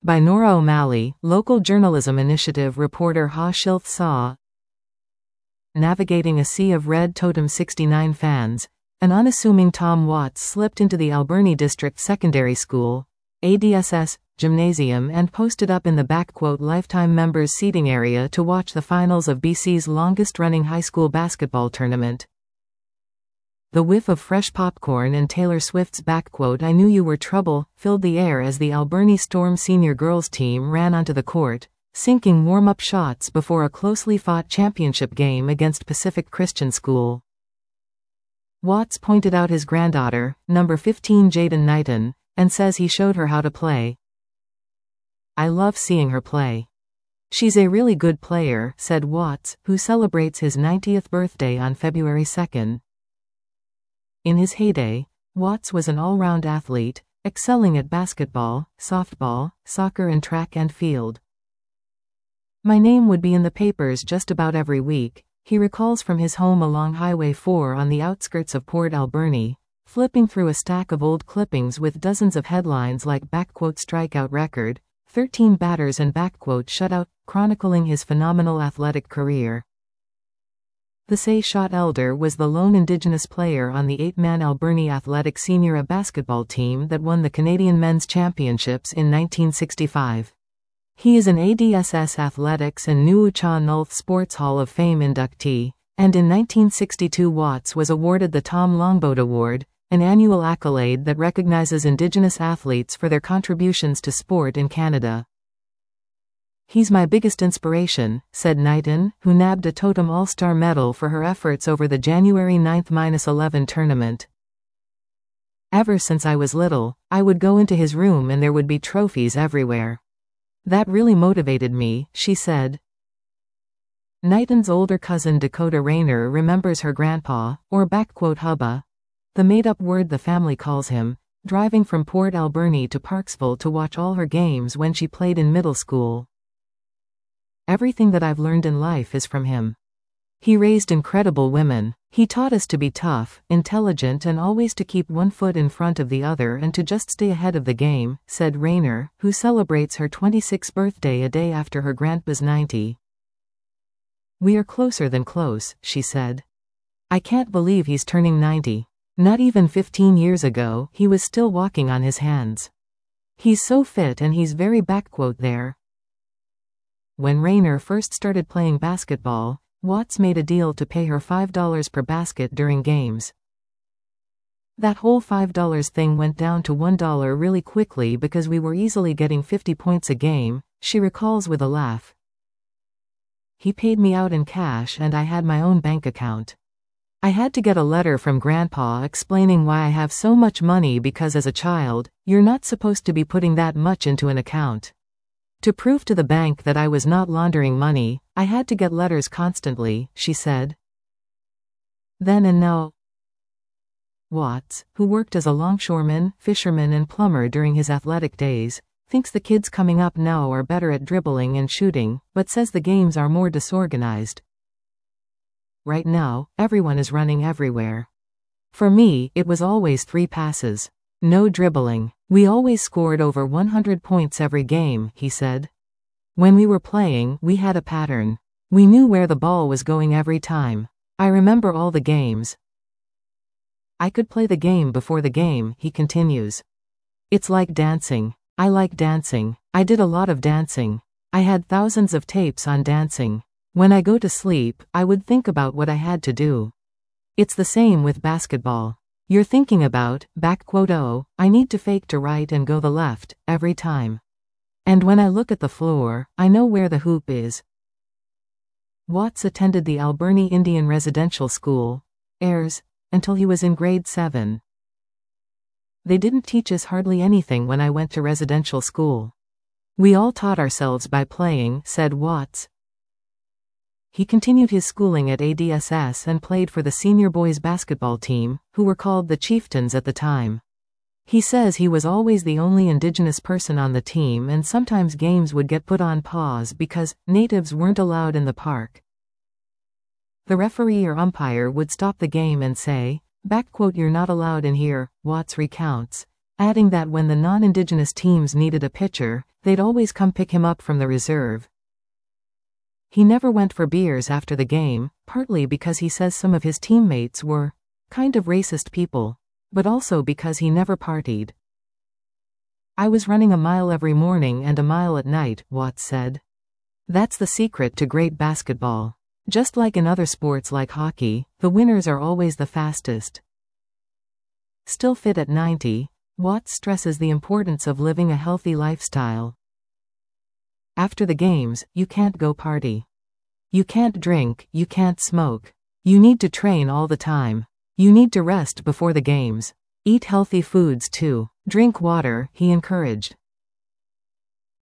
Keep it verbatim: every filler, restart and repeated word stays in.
By Nora O'Malley, local journalism initiative reporter Ha Shilth saw. Navigating a sea of red totem sixty-nine fans, an unassuming Tom Watts slipped into the Alberni District Secondary School, A D S S, gymnasium and posted up in the backquote lifetime members seating area to watch the finals of B C's longest-running high school basketball tournament. The whiff of fresh popcorn and Taylor Swift's backquote "I knew you were trouble" filled the air as the Alberni Storm senior girls team ran onto the court, sinking warm-up shots before a closely fought championship game against Pacific Christian School. Watts pointed out his granddaughter, number fifteen Jaden Knighton, and says he showed her how to play. "I love seeing her play. She's a really good player," said Watts, who celebrates his ninetieth birthday on February second. In his heyday, Watts was an all-round athlete, excelling at basketball, softball, soccer and track and field. "My name would be in the papers just about every week," he recalls from his home along Highway four on the outskirts of Port Alberni, flipping through a stack of old clippings with dozens of headlines like backquote "strikeout record," thirteen batters and backquote "shutout," chronicling his phenomenal athletic career. The Say-Shot Elder was the lone Indigenous player on the eight-man Alberni Athletic Senior A basketball team that won the Canadian Men's Championships in nineteen sixty-five. He is an A D S S Athletics and Nuu-Chah-Nulth Sports Hall of Fame inductee, and in nineteen sixty-two Watts was awarded the Tom Longboat Award, an annual accolade that recognizes Indigenous athletes for their contributions to sport in Canada. "He's my biggest inspiration," said Knighton, who nabbed a Totem All-Star medal for her efforts over the January ninth eleven tournament. "Ever since I was little, I would go into his room and there would be trophies everywhere. That really motivated me," she said. Knighton's older cousin Dakota Rayner remembers her grandpa, or backquote hubba, the made-up word the family calls him, driving from Port Alberni to Parksville to watch all her games when she played in middle school. "Everything that I've learned in life is from him. He raised incredible women. He taught us to be tough, intelligent and always to keep one foot in front of the other and to just stay ahead of the game," said Rayner, who celebrates her twenty-sixth birthday a day after her grandpa's ninety. "We are closer than close," she said. "I can't believe he's turning ninety. Not even fifteen years ago, he was still walking on his hands. He's so fit and he's very backquote there." When Rayner first started playing basketball, Watts made a deal to pay her five dollars per basket during games. "That whole five dollars thing went down to one dollar really quickly because we were easily getting fifty points a game," she recalls with a laugh. "He paid me out in cash and I had my own bank account. I had to get a letter from Grandpa explaining why I have so much money because as a child, you're not supposed to be putting that much into an account. To prove to the bank that I was not laundering money, I had to get letters constantly," she said. Then and now. Watts, who worked as a longshoreman, fisherman and plumber during his athletic days, thinks the kids coming up now are better at dribbling and shooting, but says the games are more disorganized. "Right now, everyone is running everywhere. For me, it was always three passes. No dribbling. We always scored over one hundred points every game," he said. "When we were playing, we had a pattern. We knew where the ball was going every time. I remember all the games. I could play the game before the game," he continues. "It's like dancing. I like dancing. I did a lot of dancing. I had thousands of tapes on dancing. When I go to sleep, I would think about what I had to do. It's the same with basketball. You're thinking about, backquote oh, I need to fake to right and go the left, every time. And when I look at the floor, I know where the hoop is." Watts attended the Alberni Indian Residential School, A R S, until he was in grade seven. "They didn't teach us hardly anything when I went to residential school. We all taught ourselves by playing," said Watts. He continued his schooling at A D S S and played for the senior boys basketball team, who were called the Chieftains at the time. He says he was always the only Indigenous person on the team and sometimes games would get put on pause because natives weren't allowed in the park. The referee or umpire would stop the game and say, backquote "You're not allowed in here," Watts recounts. adding that when the non-Indigenous teams needed a pitcher, they'd always come pick him up from the reserve. He never went for beers after the game, partly because he says some of his teammates were kind of racist people, but also because he never partied. "I was running a mile every morning and a mile at night," Watts said. "That's the secret to great basketball. Just like in other sports like hockey, the winners are always the fastest." Still fit at ninety, Watts stresses the importance of living a healthy lifestyle. "After the games, you can't go party. You can't drink, you can't smoke. You need to train all the time. You need to rest before the games. Eat healthy foods too. Drink water," he encouraged.